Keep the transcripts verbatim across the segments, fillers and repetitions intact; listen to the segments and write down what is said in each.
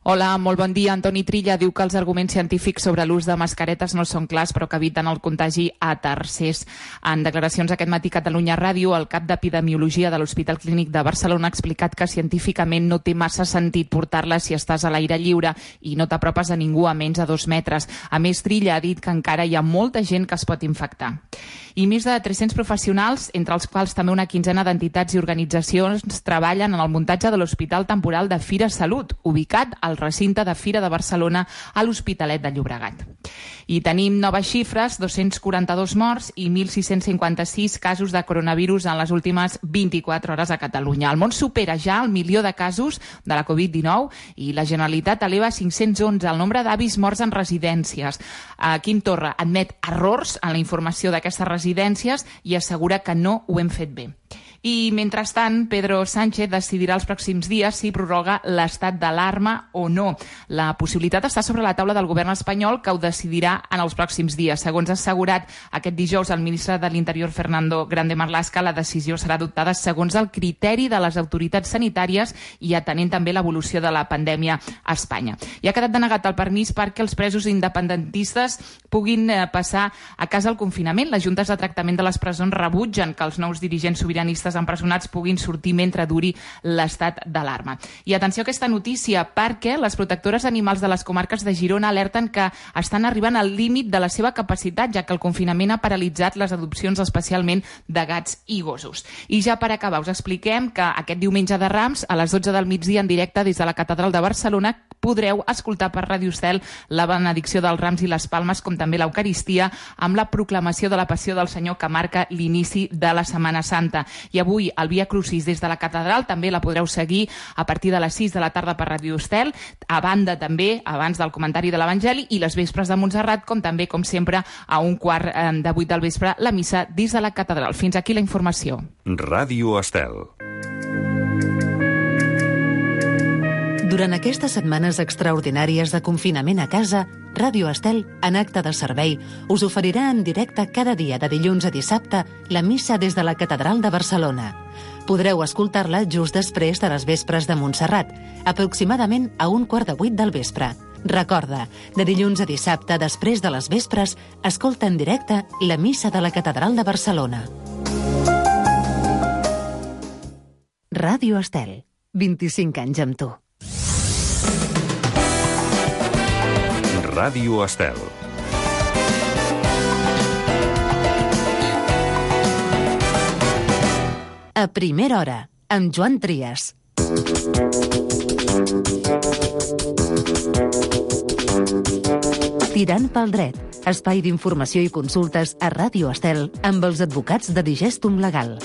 Hola, molt bon dia. Antoni Trilla diu que els arguments científics sobre l'ús de mascaretes no són clars, però que eviten el contagi a tercers. En declaracions aquest matí a Catalunya Ràdio, el cap d'Epidemiologia de l'Hospital Clínic de Barcelona ha explicat que científicament no té massa sentit portar-les si estàs a l'aire lliure i no t'apropes a ningú a menys de dos metres. A més, Trilla ha dit que encara hi ha molta gent que es pot infectar. I més de tres-cents professionals, entre els quals també una quinzena d'entitats i organitzacions, treballen en el muntatge de l'Hospital Temporal de Fira Salut, ubicat al recinte de Fira de Barcelona a l'Hospitalet de Llobregat. I tenim noves xifres, dos-cents quaranta-dos morts i mil sis-cents cinquanta-sis casos de coronavirus en les últimes vint-i-quatre hores a Catalunya. El món supera ja el milió de casos de la covid dinou i la Generalitat eleva a cinc-cents onze el nombre d'avis morts en residències. Quim Torra admet errors en la informació d'aquestes residències i assegura que no ho hem fet bé. I, mentrestant, Pedro Sánchez decidirà els pròxims dies si prorroga l'estat d'alarma o no. La possibilitat està sobre la taula del govern espanyol, que ho decidirà en els pròxims dies. Segons ha assegurat aquest dijous el ministre de l'Interior, Fernando Grande Marlaska, la decisió serà adoptada segons el criteri de les autoritats sanitàries i atenent també l'evolució de la pandèmia a Espanya. I ha quedat denegat el permís perquè els presos independentistes puguin passar a casa al confinament. Les juntes de tractament de les presons rebutgen que els nous dirigents sobiranistes empresonats puguin sortir mentre duri l'estat d'alarma. I atenció a aquesta notícia, perquè les protectores d'animals de les comarques de Girona alerten que estan arribant al límit de la seva capacitat, ja que el confinament ha paralitzat les adopcions, especialment de gats i gossos. I ja per acabar, us expliquem que aquest diumenge de Rams, a les dotze del migdia en directe des de la Catedral de Barcelona, podreu escoltar per Ràdio Estel la benedicció dels Rams i les Palmes, com també l'Eucaristia, amb la proclamació de la Passió del Senyor que marca l'inici de la Setmana Santa. I avui el Via Crucis des de la Catedral també la podreu seguir a partir de les sis de la tarda per Ràdio Estel, a banda també, abans del comentari de l'Evangeli, i les vespres de Montserrat, com també, com sempre, a un quart de vuit del vespre, la missa dins de la Catedral. Fins aquí la informació. Ràdio Estel. Durant aquestes setmanes extraordinàries de confinament a casa, Ràdio Estel, en acte de servei, us oferirà en directe cada dia de dilluns a dissabte la missa des de la Catedral de Barcelona. Podreu escoltar-la just després de les vespres de Montserrat, aproximadament a un quart de vuit del vespre. Recorda, de dilluns a dissabte, després de les vespres, escolta en directe la missa de la Catedral de Barcelona. Ràdio Estel, vint-i-cinc anys amb tu. Ràdio Estel. A primera hora, amb Joan Trias. Tirant pel dret, espai d'informació i consultes a Ràdio Estel amb els advocats de Digestum Legal.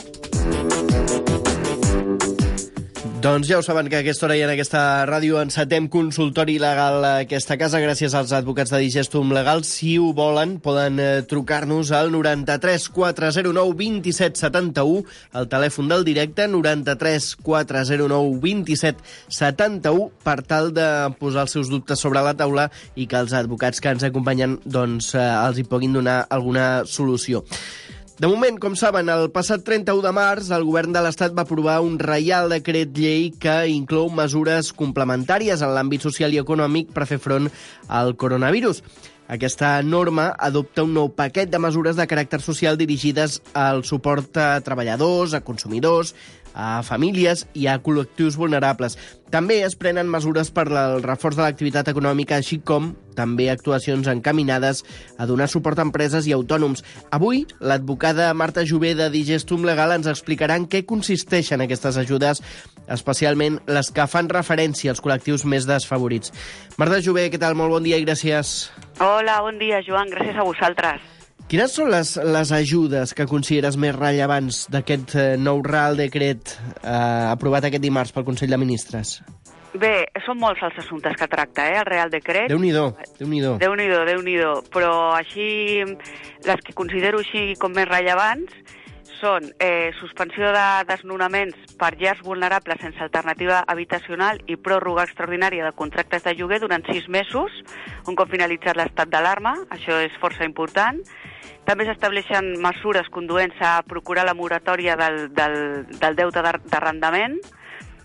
Doncs ja ho saben que a aquesta hora i en aquesta ràdio encetem consultori legal a aquesta casa gràcies als advocats de Digestum Legal. Si ho volen, poden eh, trucar-nos al noranta-tres quatre zero nou vint set setanta-u, el telèfon del directe noranta-tres quatre zero nou vint set setanta-u, per tal de posar els seus dubtes sobre la taula i que els advocats que ens acompanyen doncs, eh, els hi puguin donar alguna solució. De moment, com saben, el passat trenta-u de març el govern de l'Estat va aprovar un reial decret llei que inclou mesures complementàries en l'àmbit social i econòmic per fer front al coronavirus. Aquesta norma adopta un nou paquet de mesures de caràcter social dirigides al suport a treballadors, a consumidors, a famílies i a col·lectius vulnerables. També es prenen mesures per al reforç de l'activitat econòmica, així com també actuacions encaminades a donar suport a empreses i autònoms. Avui, l'advocada Marta Jové de Digestum Legal ens explicarà en què consisteixen aquestes ajudes, especialment les que fan referència als col·lectius més desfavorits. Marta Jové, què tal? Molt bon dia i gràcies. Hola, bon dia, Joan. Gràcies a vosaltres. Quines són les, les ajudes que consideres més rellevants d'aquest eh, nou Real Decret eh, aprovat aquest dimarts pel Consell de Ministres? Bé, són molts els assumptes que tracta, eh, el Real Decret. Déu-n'hi-do, Déu-n'hi-do. Déu-n'hi-do, Déu-n'hi-do. Però així, les que considero així com més rellevants són eh, suspensió de desnonaments per llars vulnerables sense alternativa habitacional i pròrroga extraordinària de contractes de lloguer durant sis mesos, un cop finalitzat l'estat d'alarma, això és força important. També s'estableixen mesures conduents a procurar la moratòria del, del, del deute d'arrendament.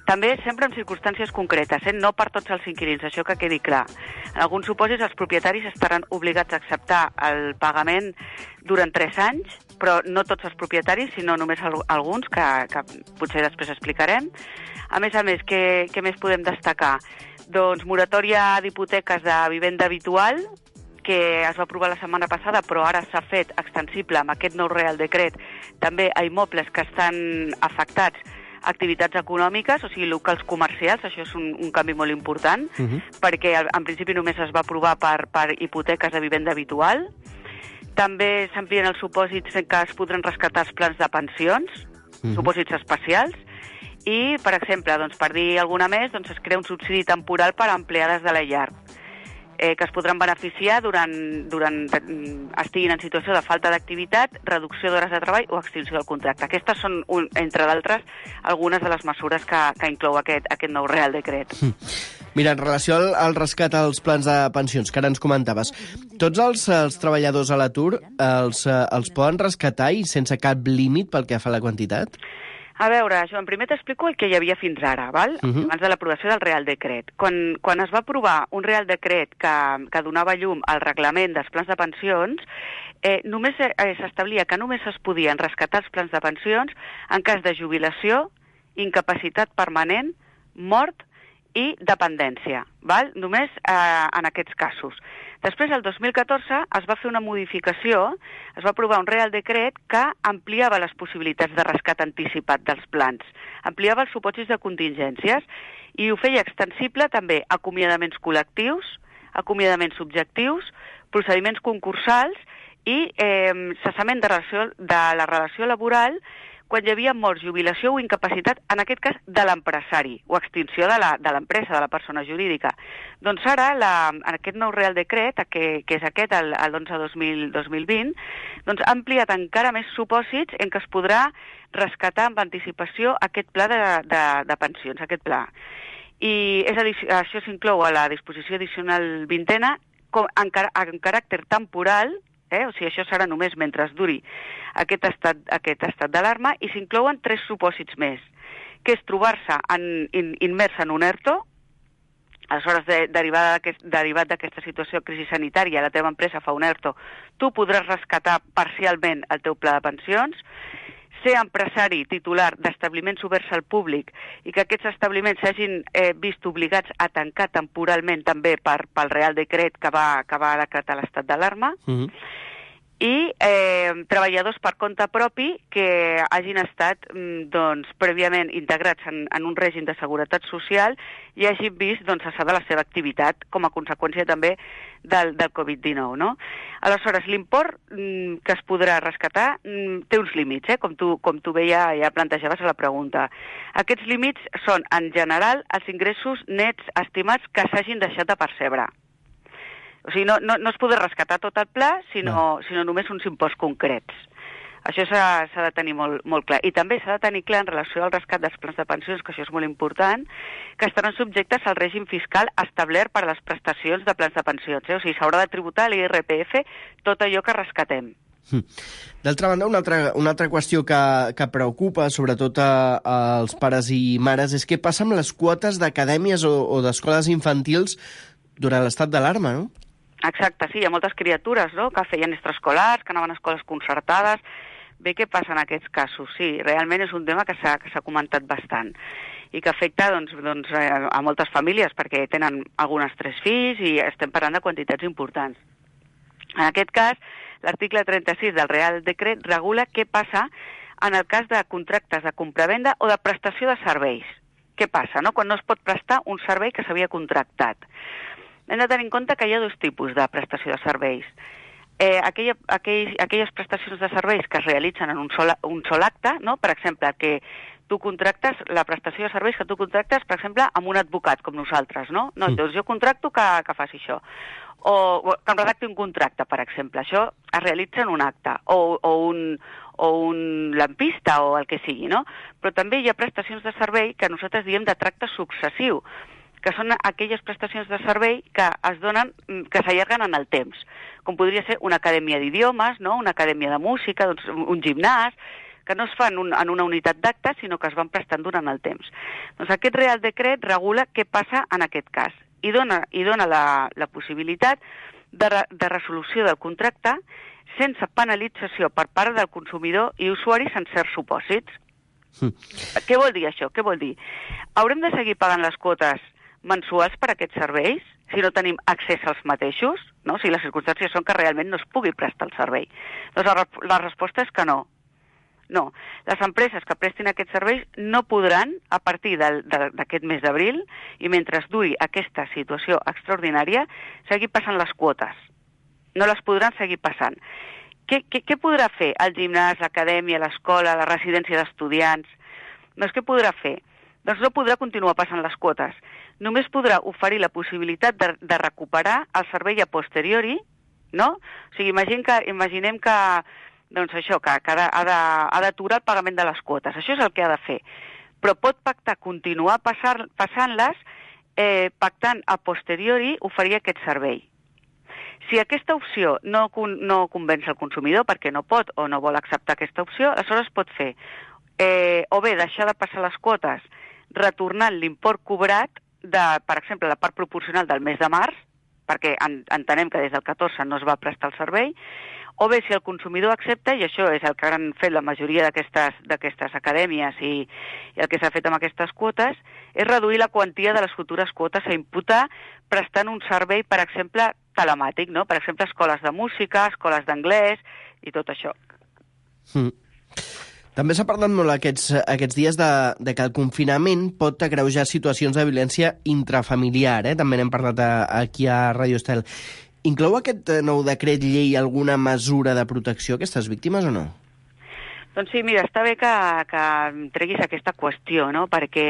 També sempre en circumstàncies concretes, eh? No per tots els inquilins, això que quedi clar. En alguns supòsits els propietaris estaran obligats a acceptar el pagament durant tres anys, però no tots els propietaris, sinó només alguns, que, que potser després explicarem. A més a més, què, què més podem destacar? Doncs moratòria d'hipoteques de vivenda habitual, que es va aprovar la setmana passada, però ara s'ha fet extensible amb aquest nou Real Decret també a immobles que estan afectats a activitats econòmiques, o sigui, locals comercials. Això és un, un canvi molt important, uh-huh. perquè en principi només es va aprovar per, per hipoteques de vivenda habitual. També s'amplien els supòsits que es podran rescatar els plans de pensions, uh-huh. supòsits especials, i, per exemple, doncs, per dir alguna més, doncs, es crea un subsidi temporal per a empleades de la llar, eh, que es podran beneficiar durant, durant estiguin en situació de falta d'activitat, reducció d'hores de treball o extinció del contracte. Aquestes són, un, entre d'altres, algunes de les mesures que, que inclou aquest, aquest nou Real Decret. Mira, en relació al, al rescat als plans de pensions, que ara ens comentaves, tots els, els treballadors a l'atur els, els poden rescatar i sense cap límit pel que fa a la quantitat? A veure, Joan, primer t'explico el que hi havia fins ara, val? Uh-huh. Abans de l'aprovació del Real Decret. Quan, quan es va aprovar un Real Decret que, que donava llum al reglament dels plans de pensions, eh, només eh, s'establia que només es podien rescatar els plans de pensions en cas de jubilació, incapacitat permanent, mort i dependència, val? Només eh, en aquests casos. Després, el dos mil catorze, es va fer una modificació, es va aprovar un Real Decret que ampliava les possibilitats de rescat anticipat dels plans, ampliava els supòsits de contingències i ho feia extensible també a acomiadaments col·lectius, acomiadaments subjectius, procediments concursals i eh, cessament de, relació, de la relació laboral quan hi havia mort, jubilació o incapacitat, en aquest cas, de l'empresari, o extinció de l'empresa, de, de la persona jurídica. Doncs ara, la, en aquest nou Real Decret, que, que és aquest, l'onze dos mil vint, doncs ha ampliat encara més supòsits en què es podrà rescatar amb anticipació aquest pla de, de, de pensions, aquest pla. I és a dir, això s'inclou a la disposició addicional vintena com, en, en caràcter temporal. Eh? O sigui, això serà només mentre es duri aquest estat, aquest estat d'alarma, i s'inclouen tres supòsits més, que és trobar-se en, in, immers en un ERTO, aleshores, de, derivat d'aquesta situació de crisi sanitària, la teva empresa fa un ERTO, tu podràs rescatar parcialment el teu pla de pensions, ser empresari titular d'establiments oberts al públic i que aquests establiments s'hagin eh, vist obligats a tancar temporalment també per, pel Real Decret que va, que va decretar l'estat d'alarma, uh-huh. i eh, treballadors per compte propi que hagin estat doncs, prèviament integrats en, en un règim de seguretat social i hagin vist doncs, cessada la seva activitat com a conseqüència també del, del covid dinou. No? Aleshores, l'import mm, que es podrà rescatar mm, té uns límits, eh? com tu, com tu bé ja, ja plantejaves a la pregunta. Aquests límits són, en general, els ingressos nets estimats que s'hagin deixat de percebre. O sigui, no, no, no es podrà rescatar tot el pla, sinó, no. sinó només uns imposts concrets. Això s'ha de tenir molt, molt clar. I també s'ha de tenir clar en relació al rescat dels plans de pensions, que això és molt important, que estaran subjectes al règim fiscal establert per a les prestacions de plans de pensions. Eh? O sigui, s'haurà de tributar l'I R P F tot allò que rescatem. D'altra banda, una altra, una altra qüestió que, que preocupa, sobretot a, als pares i mares, és què passa amb les quotes d'acadèmies o, o d'escoles infantils durant l'estat d'alarma, no? Exacte, sí, hi ha moltes criatures, no?, que feien extraescolars, que anaven a escoles concertades. Bé, què passa en aquests casos? Sí, realment és un tema que s'ha que s'ha comentat bastant i que afecta doncs, doncs, a moltes famílies perquè tenen algunes tres fills i estem parlant de quantitats importants. En aquest cas, l'article trenta-sis del Real Decret regula què passa en el cas de contractes de compravenda o de prestació de serveis. Què passa, no?, quan no es pot prestar un servei que s'havia contractat. Hem de tenir en compte que hi ha dos tipus de prestació de serveis. Eh, aquella, aquell, aquelles prestacions de serveis que es realitzen en un sol, un sol acte, no? Per exemple, que tu contractes, la prestació de serveis que tu contractes, per exemple, amb un advocat, com nosaltres, no? No, doncs jo contracto que, que faci això. O, o que em redacti un contracte, per exemple. Això es realitza en un acte, o, o un o un lampista, o el que sigui, no? Però també hi ha prestacions de servei que nosaltres diem de tracte successiu, que són aquelles prestacions de servei que es donen, que s'allarguen en el temps, com podria ser una acadèmia d'idiomes, no? Una acadèmia de música, doncs un gimnàs, que no es fan un, en una unitat d'actes, sinó que es van prestant durant el temps. Doncs aquest Real Decret regula què passa en aquest cas i dona, i dona la, la possibilitat de, re, de resolució del contracte sense penalització per part del consumidor i usuaris en certs supòsits. Mm. Què vol dir això? Què vol dir? Haurem de seguir pagant les quotes mensuals per a aquests serveis si no tenim accés als mateixos, no? Si les circumstàncies són que realment no es pugui prestar el servei. Doncs la, la resposta és que no. No. Les empreses que prestin aquests serveis no podran, a partir d'aquest mes d'abril, i mentre es duri aquesta situació extraordinària, seguir passant les quotes. No les podran seguir passant. Què, què, què podrà fer el gimnàs, l'acadèmia, l'escola, la residència d'estudiants? Doncs què podrà fer? Doncs no podrà continuar passant les quotes. Només podrà oferir la possibilitat de, de recuperar el servei a posteriori, no? O sigui, imaginem que, imaginem que doncs això, que, que ha d'aturar el pagament de les quotes. Això és el que ha de fer. Però pot pactar continuar passar, passant-les, eh, pactant a posteriori oferir aquest servei. Si aquesta opció no, no convenç el consumidor perquè no pot o no vol acceptar aquesta opció, aleshores pot fer eh, o bé deixar de passar les quotes retornant l'import cobrat de, per exemple, la part proporcional del mes de març, perquè en, entenem que des del catorze no es va prestar el servei, o bé si el consumidor accepta, i això és el que han fet la majoria d'aquestes acadèmies i, i el que s'ha fet amb aquestes quotes, és reduir la quantia de les futures quotes a imputar prestant un servei, per exemple, telemàtic, no? Per exemple, escoles de música, escoles d'anglès i tot això. Mm. També s'ha parlat molt aquests, aquests dies de, de que el confinament pot agreujar situacions de violència intrafamiliar, eh? També n'hem parlat a, aquí a Radio Estel. Inclou aquest nou decret llei alguna mesura de protecció a aquestes víctimes o no? Doncs sí, mira, està bé que, que treguis aquesta qüestió, no? Perquè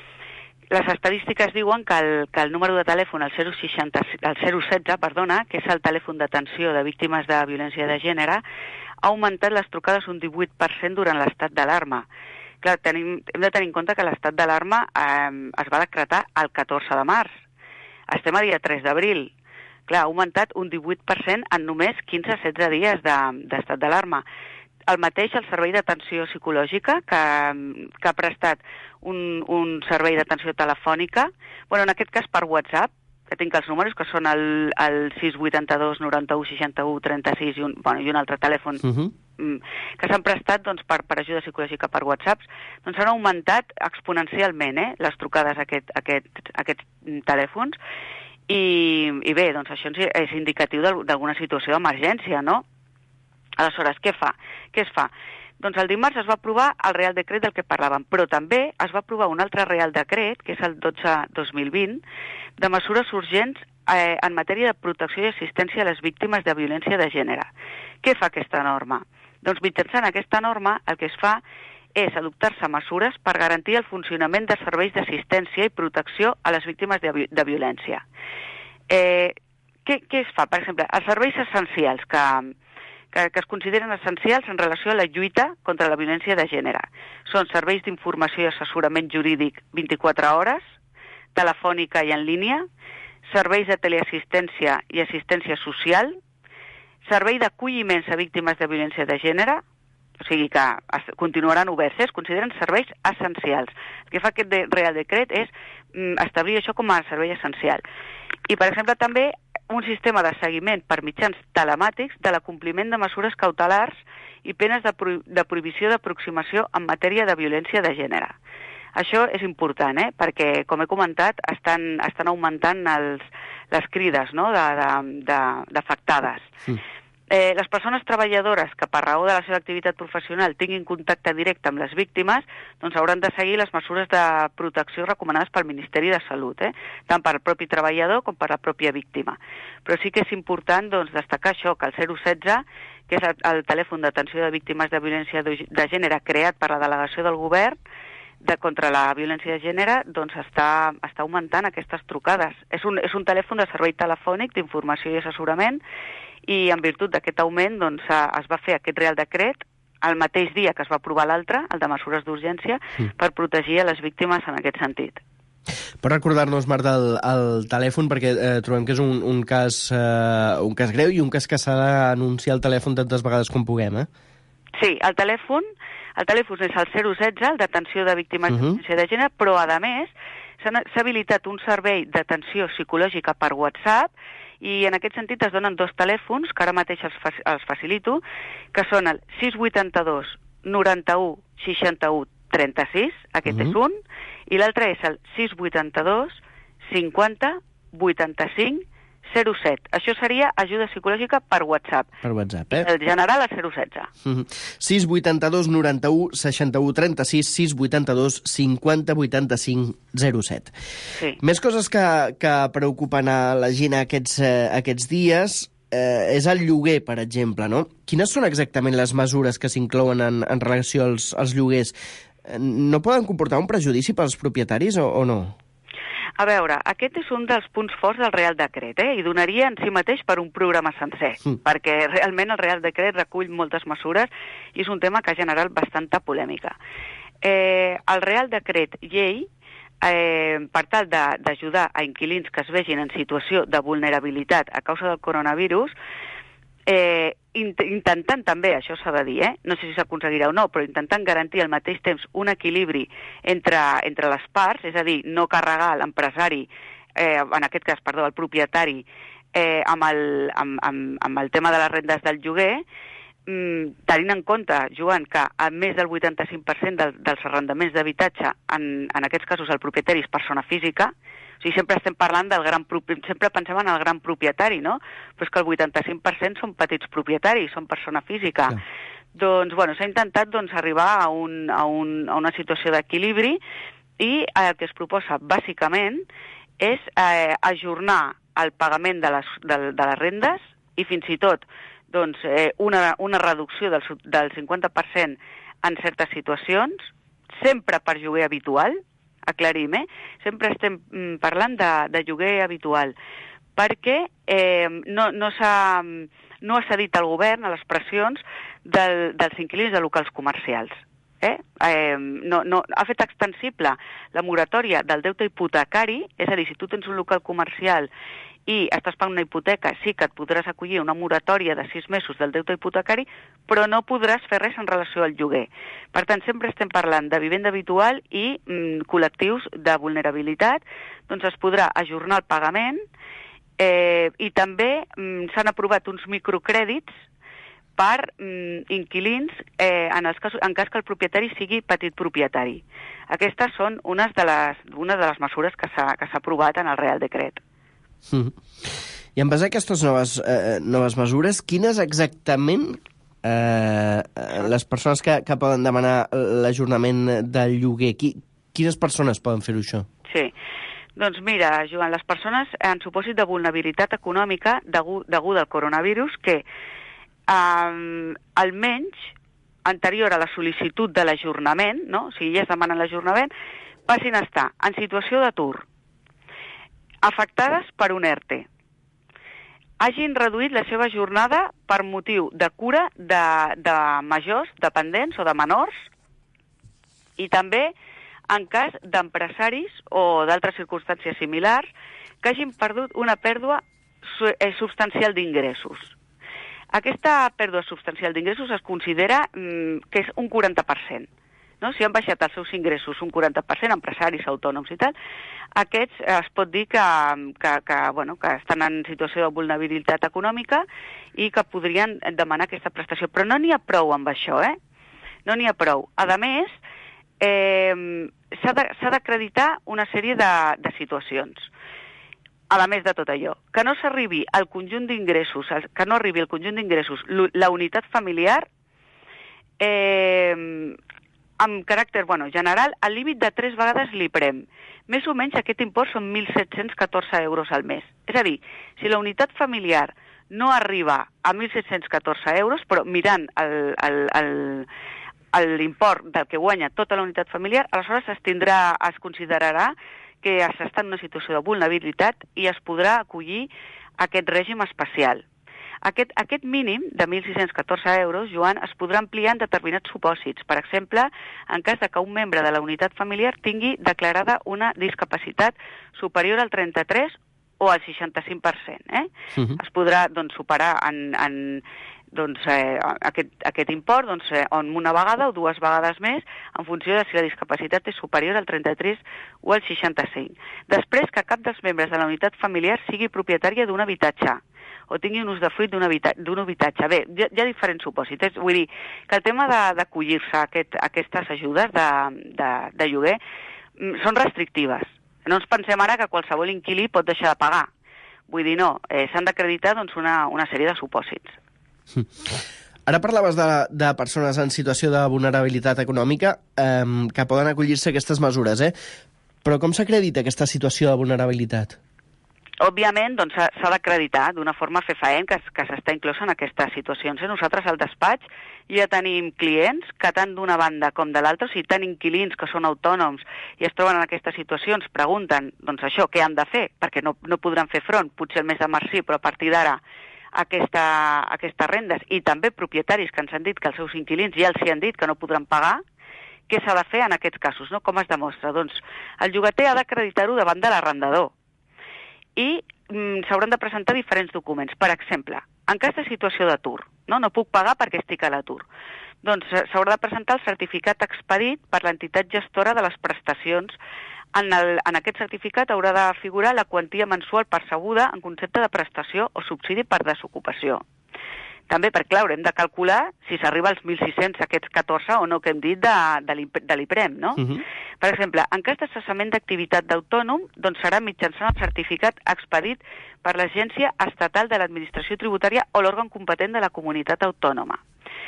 les estadístiques diuen que el, que el número de telèfon, el zero seixanta, el zero setze, perdona, que és el telèfon d'atenció de víctimes de violència de gènere, ha augmentat les trucades un divuit per cent durant l'estat d'alarma. Clar, tenim, hem de tenir en compte que l'estat d'alarma eh, es va decretar el catorze de març. Estem a dia tres d'abril. Clar, ha augmentat un divuit per cent en només quinze a setze dies d'estat d'alarma. El mateix el servei d'atenció psicològica, que, que ha prestat un, un servei d'atenció telefònica, bueno, en aquest cas per WhatsApp, que tinc els números, que són el, el sis vuitanta-dos noranta-u seixanta-u trenta-sis i un, bueno, i un altre telèfon, uh-huh. que s'han prestat doncs, per, per ajuda psicològica per WhatsApp, doncs han augmentat exponencialment eh, les trucades a, aquest, a, aquest, a aquests telèfons, i, i bé, doncs això és indicatiu d'alguna situació d'emergència, no? Aleshores, què fa? Què es fa? Doncs el dimarts es va aprovar el Real Decret del que parlàvem, però també es va aprovar un altre Real Decret, que és el dotze dos mil vint, de mesures urgents eh, en matèria de protecció i assistència a les víctimes de violència de gènere. Què fa aquesta norma? Doncs mitjançant aquesta norma el que es fa és adoptar-se mesures per garantir el funcionament de serveis d'assistència i protecció a les víctimes de, de violència. Eh, què, què es fa? Per exemple, els serveis essencials que... Que, que es consideren essencials en relació a la lluita contra la violència de gènere. Són serveis d'informació i assessorament jurídic vint-i-quatre hores, telefònica i en línia, serveis de teleassistència i assistència social, servei d'acolliments a víctimes de violència de gènere, o sigui que es, continuaran oberts, es consideren serveis essencials. El que fa aquest de, Real Decret és mm, establir això com a servei essencial. I, per exemple, també un sistema de seguiment per mitjans telemàtics de l'acompliment de mesures cautelars i penes de, pro de prohibició d'aproximació en matèria de violència de gènere. Això és important, eh? Perquè, com he comentat, estan, estan augmentant els, les crides no? d'afectades. Sí. Eh, les persones treballadores que per raó de la seva activitat professional tinguin contacte directe amb les víctimes doncs hauran de seguir les mesures de protecció recomanades pel Ministeri de Salut, eh? tant per al propi treballador com per a la pròpia víctima. Però sí que és important doncs, destacar això, que el zero setze, que és el, el telèfon d'atenció de víctimes de violència de, de gènere creat per la delegació del govern de, contra la violència de gènere, doncs està, està augmentant aquestes trucades. És un, és un telèfon de servei telefònic d'informació i assessorament, i en virtut d'aquest augment doncs, es va fer aquest Real Decret el mateix dia que es va aprovar l'altre, el de mesures d'urgència, mm. per protegir a les víctimes en aquest sentit. Per recordar-nos, Marta, el, el telèfon, perquè eh, trobem que és un, un, cas, eh, un cas greu i un cas que s'ha d'anunciar al telèfon tantes vegades com puguem, eh? Sí, el telèfon El telèfon és el zero setze, el d'atenció de víctimes uh-huh. de violència de gènere, però, a més, s'ha habilitat un servei d'atenció psicològica per WhatsApp i en aquest sentit es donen dos telèfons, que ara mateix els, fa els facilito, que són el sis vuitanta-dos noranta-u seixanta-u trenta-sis, aquest uh-huh. és un, i l'altre és el sis vuitanta-dos cinquanta vuitanta-cinc zero set. Això seria ajuda psicològica per WhatsApp. Per WhatsApp, eh? El general a zero setze. Uh-huh. sis vuitanta-dos noranta-u seixanta-u trenta-sis, sis vuitanta-dos cinquanta vuitanta-cinc zero set. Sí. Més coses que, que preocupen a la gent aquests, eh, aquests dies eh, és el lloguer, per exemple, no? Quines són exactament les mesures que s'inclouen en, en relació als, als lloguers? No poden comportar un prejudici pels propietaris o, o no? A veure, aquest és un dels punts forts del Real Decret, eh? I donaria en si mateix per un programa sencer, mm. perquè realment el Real Decret recull moltes mesures i és un tema que ha generat bastanta polèmica. Eh, el Real Decret llei, eh, per tal d'ajudar a inquilins que es vegin en situació de vulnerabilitat a causa del coronavirus, eh, int intentant també, això s'ha de dir, eh? no sé si s'aconseguirà o no, però intentant garantir al mateix temps un equilibri entre, entre les parts, és a dir, no carregar l'empresari, eh, en aquest cas, perdó, el propietari, eh, amb, el, amb, amb, amb el tema de les rendes del lloguer, mm, tenint en compte, Joan, que a més del vuitanta-cinc per cent del, dels arrendaments d'habitatge, en, en aquests casos el propietari és persona física, o sigui, sempre estem parlant del gran... Sempre pensem en el gran propietari, no? Però és que el vuitanta-cinc per cent són petits propietaris, són persona física. Sí. Doncs, bueno, s'ha intentat doncs, arribar a, un, a, un, a una situació d'equilibri i el que es proposa, bàsicament, és eh, ajornar el pagament de les, de, de les rendes i fins i tot doncs, eh, una, una reducció del, del cinquanta per cent en certes situacions, sempre per lloguer habitual, aclarim, eh? Sempre estem parlant de, de lloguer habitual, perquè eh, no, no s'ha no cedit al govern a les pressions del, dels inquilins de locals comercials. Eh? Eh, no, no, ha fet extensible la moratòria del deute hipotecari, és a dir, si tu tens un local comercial i estàs pagant una hipoteca, sí que et podràs acollir una moratòria de sis mesos del deute hipotecari, però no podràs fer res en relació al lloguer. Per tant, sempre estem parlant de vivenda habitual i mm, col·lectius de vulnerabilitat, doncs es podrà ajornar el pagament eh, i també mm, s'han aprovat uns microcrèdits per mm, inquilins eh, en, els casos, en cas que el propietari sigui petit propietari. Aquestes són unes de les, una de les mesures que s'ha que s'ha aprovat en el Real Decret. Mm. I en base a aquestes noves, eh, noves mesures, quines exactament eh, les persones que, que poden demanar l'ajornament del lloguer, qui, quines persones poden fer-ho això? Sí, doncs mira, Joan, les persones en supòsit de vulnerabilitat econòmica deguda al coronavirus que eh, almenys anterior a la sol·licitud de l'ajornament, no? O sigui, ja es demanen l'ajornament, passin a estar en situació d'atur, afectades per un ERTE, hagin reduït la seva jornada per motiu de cura de, de majors, dependents o de menors, i també en cas d'empresaris o d'altres circumstàncies similars que hagin perdut una pèrdua substancial d'ingressos. Aquesta pèrdua substancial d'ingressos es considera mm, que és un quaranta per cent. No? Si han baixat els seus ingressos un quaranta per cent, empresaris, autònoms i tal, aquests es pot dir que, que, que, bueno, que estan en situació de vulnerabilitat econòmica i que podrien demanar aquesta prestació. Però no n'hi ha prou amb això, eh? No n'hi ha prou. A més, eh, s'ha d'acreditar una sèrie de, de situacions. A més de tot allò, que no s'arribi al conjunt d'ingressos, que no arribi al conjunt d'ingressos la unitat familiar, eh, amb caràcter bueno, general, al límit de tres vegades l'I P R E M. Més o menys aquest import són mil set-cents catorze euros al mes. És a dir, si la unitat familiar no arriba a mil set-cents catorze euros, però mirant l'import del que guanya tota la unitat familiar, aleshores es, tindrà, es considerarà que s'està en una situació de vulnerabilitat i es podrà acollir aquest règim especial. Aquest, aquest mínim de mil sis-cents catorze euros, Joan, es podrà ampliar en determinats supòsits. Per exemple, en cas de que un membre de la unitat familiar tingui declarada una discapacitat superior al trenta-tres o al seixanta-cinc per cent. Eh? Uh-huh. Es podrà doncs, superar en, en, doncs, eh, aquest, aquest import doncs, eh, en una vegada o dues vegades més en funció de si la discapacitat és superior al trenta-tres o al seixanta-cinc. Després, que cap dels membres de la unitat familiar sigui propietària d'un habitatge o tingui un usdefruit d'un habitatge, habitatge. Bé, hi ha, hi ha diferents supòsits. Vull dir que el tema d'acollir-se a, aquest, a aquestes ajudes de, de, de lloguer mm, són restrictives. No ens pensem ara que qualsevol inquilí pot deixar de pagar. Vull dir, no, eh, s'han d'acreditar doncs, una, una sèrie de supòsits. Ara parlaves de, de persones en situació de vulnerabilitat econòmica eh, que poden acollir-se a aquestes mesures, eh? Però com s'acredita aquesta situació de vulnerabilitat? Òbviament, doncs, s'ha d'acreditar d'una forma fefaent que, que s'està inclosa en aquestes situacions. Nosaltres al despatx ja tenim clients que tant d'una banda com de l'altra, o sigui, tant inquilins que són autònoms i es troben en aquestes situacions, pregunten, doncs això, què han de fer? Perquè no, no podran fer front, potser el mes de març sí, però a partir d'ara aquesta, aquestes rendes, i també propietaris que ens han dit que els seus inquilins ja els hi han dit que no podran pagar. Què s'ha de fer en aquests casos? No? Com es demostra? Doncs el llogater ha d'acreditar-ho davant de l'arrendador i mm, s'hauran de presentar diferents documents. Per exemple, en cas de situació d'atur, no? no puc pagar perquè estic a l'atur, doncs s'haurà de presentar el certificat expedit per l'entitat gestora de les prestacions. En, el, en aquest certificat haurà de figurar la quantia mensual percebuda en concepte de prestació o subsidi per desocupació. També, perquè, clar, haurem de calcular si s'arriba als mil sis-cents, aquests catorze o no que hem dit de, de l'IPREM, no? Uh-huh. Per exemple, en cas de cessament d'activitat d'autònom, doncs serà mitjançant el certificat expedit per l'Agència Estatal de l'Administració Tributària o l'òrgan competent de la comunitat autònoma.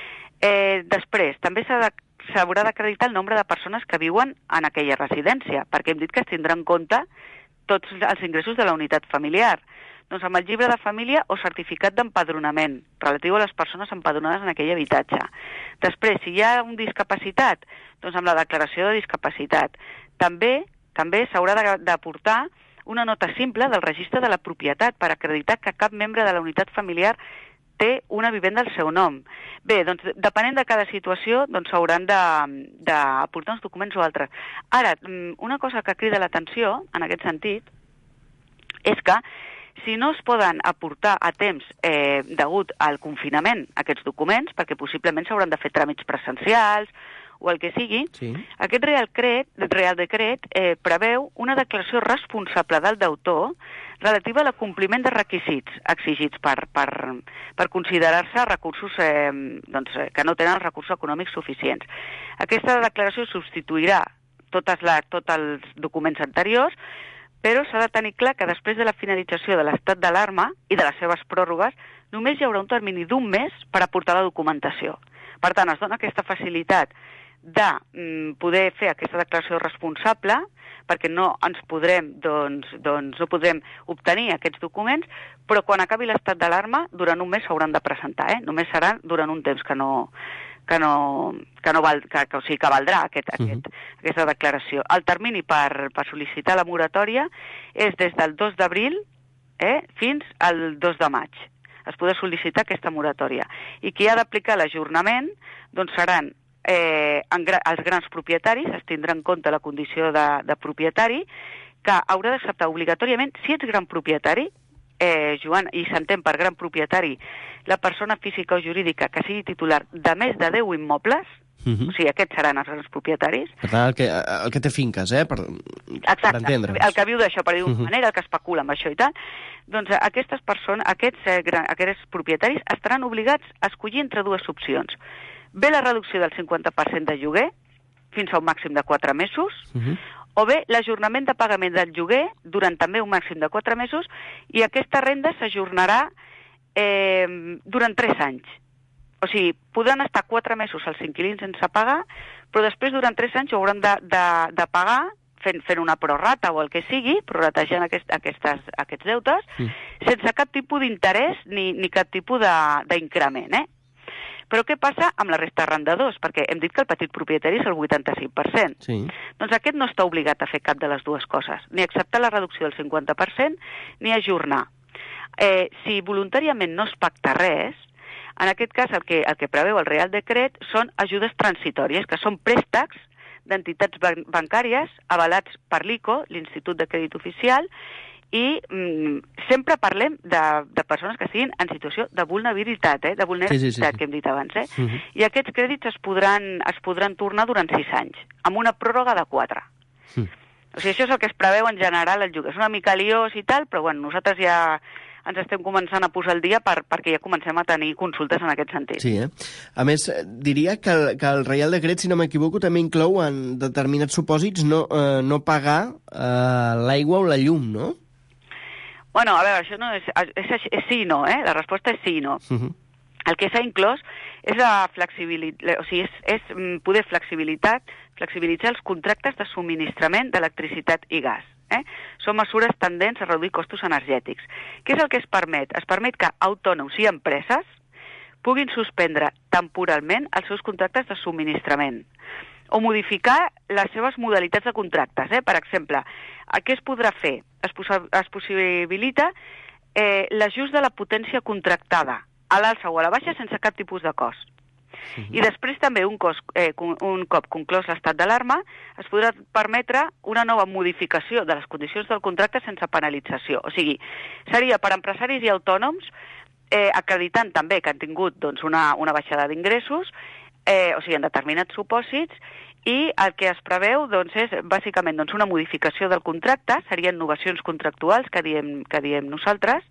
Eh, després, també s'ha de s'haurà d'acreditar el nombre de persones que viuen en aquella residència, perquè hem dit que es tindrà en compte tots els ingressos de la unitat familiar. Doncs amb el llibre de família o certificat d'empadronament relatiu a les persones empadronades en aquell habitatge. Després, si hi ha un discapacitat, doncs amb la declaració de discapacitat. També també s'haurà d'aportar una nota simple del registre de la propietat per acreditar que cap membre de la unitat familiar té una vivenda al seu nom. Bé, doncs, depenent de cada situació, doncs s'hauran d'aportar uns documents o altres. Ara, una cosa que crida l'atenció, en aquest sentit, és que si no es poden aportar a temps eh, degut al confinament aquests documents, perquè possiblement s'hauran de fer tràmits presencials o el que sigui, sí. Aquest Real, Cret, Real Decret eh, preveu una declaració responsable del deutor relativa a l'acompliment de requisits exigits per, per, per considerar-se recursos eh, doncs, que no tenen els recursos econòmics suficients. Aquesta declaració substituirà totes la, tots els documents anteriors, però s'ha de tenir clar que després de la finalització de l'estat d'alarma i de les seves pròrrogues, només hi haurà un termini d'un mes per aportar la documentació. Per tant, es dona aquesta facilitat de mm, poder fer aquesta declaració responsable, perquè no ens podrem, doncs, doncs no podrem obtenir aquests documents, però quan acabi l'estat d'alarma, durant un mes s'hauran de presentar, eh? Només seran durant un temps que no... que no, que no val, que, que, o sigui, que valdrà aquest, aquest, uh-huh. aquesta declaració. El termini per, per sol·licitar la moratòria és des del dos d'abril eh, fins al dos de maig. Es podrà sol·licitar aquesta moratòria. I qui ha d'aplicar l'ajornament doncs seran eh, en gra, els grans propietaris, es tindrà en compte la condició de, de propietari, que haurà d'acceptar obligatòriament, si ets gran propietari, Eh, Joan, i s'entén per gran propietari la persona física o jurídica que sigui titular de més de deu immobles, uh-huh. o sigui, aquests seran els grans propietaris. Per tant, el que, el que té finques, eh? Per, Exacte, per entendre'ns. El que viu d'això, per dir-ho d'una uh-huh. manera, el que especula amb això i tal, doncs aquestes persones, aquests, eh, gran, aquests propietaris estaran obligats a escollir entre dues opcions. Bé la reducció del cinquanta per cent de lloguer, fins a un màxim de quatre mesos, uh-huh. o bé l'ajornament de pagament del lloguer durant també un màxim de quatre mesos i aquesta renda s'ajornarà eh, durant tres anys. O sigui, podran estar quatre mesos els inquilins sense pagar, però després durant tres anys ho hauran de, de, de pagar fent, fent una prorrata o el que sigui, prorratejant aquest, aquestes, aquests deutes, mm. sense cap tipus d'interès ni, ni cap tipus d'increment, eh? Però què passa amb la resta d'arrendadors? Perquè hem dit que el petit propietari és el vuitanta-cinc per cent. Sí. Doncs aquest no està obligat a fer cap de les dues coses, ni acceptar la reducció del cinquanta per cent, ni ajornar. Eh, si voluntàriament no es pacta res, en aquest cas el que, el que preveu el Real Decret són ajudes transitòries, que són préstecs d'entitats ban- bancàries avalats per l'I C O, l'Institut de Crèdit Oficial, i mm, sempre parlem de, de persones que estiguin en situació de vulnerabilitat, eh? de vulnerabilitat sí, sí, sí. que hem dit abans. Eh? Uh -huh. I aquests crèdits es podran, es podran tornar durant sis anys, amb una pròrroga de quatre. Uh -huh. O sigui, això és el que es preveu en general al lloguer. És una mica liós i tal, però bueno, nosaltres ja ens estem començant a posar al dia per, perquè ja comencem a tenir consultes en aquest sentit. Sí, eh? A més, diria que el, que el Reial Decret, si no m'equivoco, també inclou en determinats supòsits no, eh, no pagar eh, l'aigua o la llum, no? Bueno, a veure, això no és, és, és sí i no, eh? La resposta és sí i no. Uh -huh. El que s'ha inclòs és la flexibilitat, o sigui, és, és poder flexibilitat, flexibilitzar els contractes de subministrament d'electricitat i gas. Eh? Són mesures tendents a reduir costos energètics. Què és el que es permet? Es permet que autònoms i empreses puguin suspendre temporalment els seus contractes de subministrament o modificar les seves modalitats de contractes. Eh? Per exemple, què es podrà fer? Es, es possibilita eh, l'ajust de la potència contractada a l'alça o a la baixa sense cap tipus de cost. Uh-huh. I després també, un, cos, eh, un cop conclòs l'estat d'alarma, es podrà permetre una nova modificació de les condicions del contracte sense penalització. O sigui, seria per empresaris i autònoms, eh, acreditant també que han tingut doncs, una, una baixada d'ingressos, eh, o sigui, en determinats supòsits, i el que es preveu doncs, és bàsicament doncs, una modificació del contracte, serien innovacions contractuals que diem, que diem nosaltres,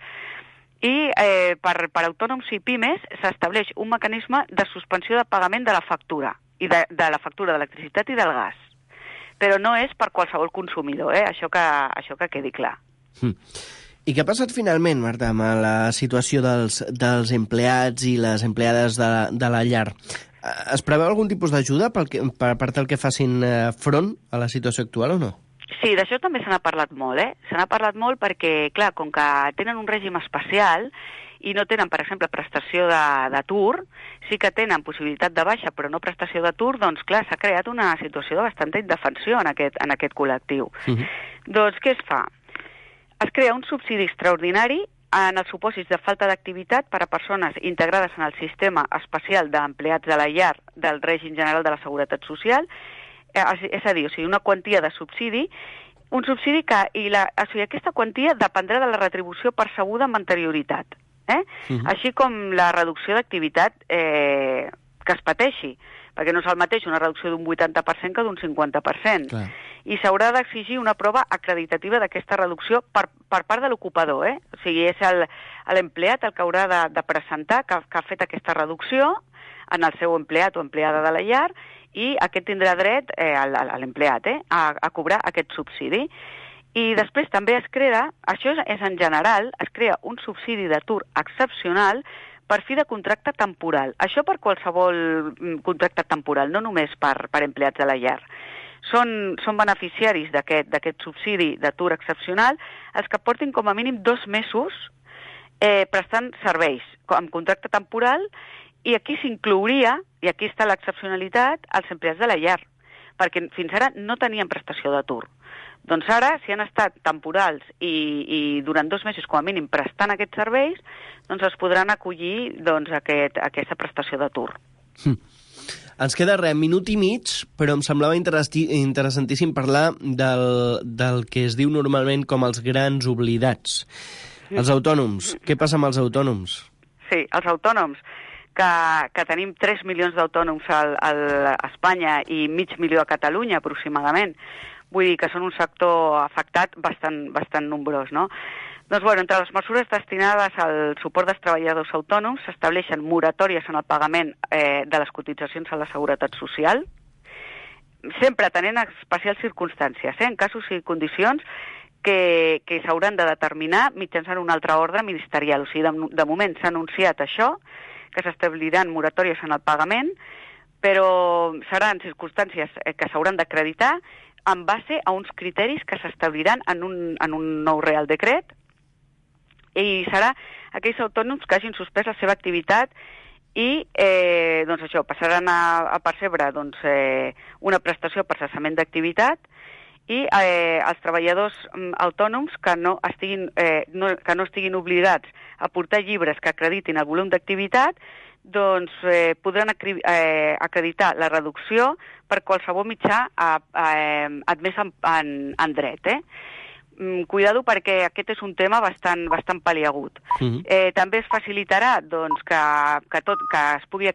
i eh, per, per autònoms i pimes s'estableix un mecanisme de suspensió de pagament de la factura, i de, de la factura d'electricitat i del gas. Però no és per qualsevol consumidor, eh? això, que, això que quedi clar. Mm. I què ha passat finalment, Marta, amb la situació dels, dels empleats i les empleades de, de la llar? Es preveu algun tipus d'ajuda per, per, per tal que facin front a la situació actual o no? Sí, d'això també se n'ha parlat molt, eh? Se n'ha parlat molt perquè, clar, com que tenen un règim especial i no tenen, per exemple, prestació d'atur, sí que tenen possibilitat de baixa, però no prestació d'atur, doncs, clar, s'ha creat una situació de bastanta indefensió en aquest, en aquest col·lectiu. Uh-huh. Doncs què es fa? Es crea un subsidi extraordinari en els supòsits de falta d'activitat per a persones integrades en el sistema especial d'empleats de la llar del règim general de la Seguretat Social, és a dir, o sigui, una quantia de subsidi, un subsidi que, i la, o sigui, aquesta quantia dependrà de la retribució percebuda amb anterioritat, eh? Uh-huh. Així com la reducció d'activitat eh, que es pateixi, perquè no és el mateix una reducció d'un vuitanta per cent que d'un cinquanta per cent. Clar. I s'haurà d'exigir una prova acreditativa d'aquesta reducció per, per part de l'ocupador, eh? O sigui, és l'empleat el, el que haurà de, de presentar que, que ha fet aquesta reducció en el seu empleat o empleada de la llar, i aquest tindrà dret, eh, a l'empleat, eh, a, a cobrar aquest subsidi. I després també es crea, això és en general, es crea un subsidi d'atur excepcional per fi de contracte temporal. Això per qualsevol contracte temporal, no només per, per empleats de la llar. Són, són beneficiaris d'aquest subsidi d'atur excepcional els que portin com a mínim dos mesos eh, prestant serveis amb contracte temporal. I aquí s'inclouria, i aquí està l'excepcionalitat, els empleats de la llar, perquè fins ara no tenien prestació d'atur. Doncs ara, si han estat temporals i, i durant dos mesos com a mínim prestant aquests serveis, doncs es podran acollir doncs, aquest, aquesta prestació d'atur. Hm. Ens queda res, minut i mig, però em semblava interessantíssim parlar del, del que es diu normalment com els grans oblidats. Els autònoms. Què passa amb els autònoms? Sí, els autònoms. Que, que tenim tres milions d'autònoms a Espanya i mig milió a Catalunya, aproximadament. Vull dir que són un sector afectat bastant, bastant nombrós, no? Doncs, bueno, entre les mesures destinades al suport dels treballadors autònoms s'estableixen moratòries en el pagament eh, de les cotitzacions a la Seguretat Social, sempre tenint especials circumstàncies, eh, en casos i condicions que, que s'hauran de determinar mitjançant una altra ordre ministerial. O sigui, de, de moment s'ha anunciat això, que s'establiran moratòries en el pagament, però seran circumstàncies que s'hauran d'acreditar en base a uns criteris que s'establiran en un, en un nou Real Decret, i serà aquells autònoms que hagin suspès la seva activitat i eh, doncs això, passaran a, a percebre doncs, eh, una prestació per cessament d'activitat, i eh, els treballadors mm, autònoms que no, estiguin, eh, no, que no estiguin obligats a portar llibres que acreditin el volum d'activitat, doncs eh, podran eh, acreditar la reducció per qualsevol mitjà a, a, a, admès en, en, en dret. Eh? cuidado perquè aquest és un tema bastant, bastant paliagut. Uh-huh. eh, també es facilitarà doncs, que, que, tot, que es pugui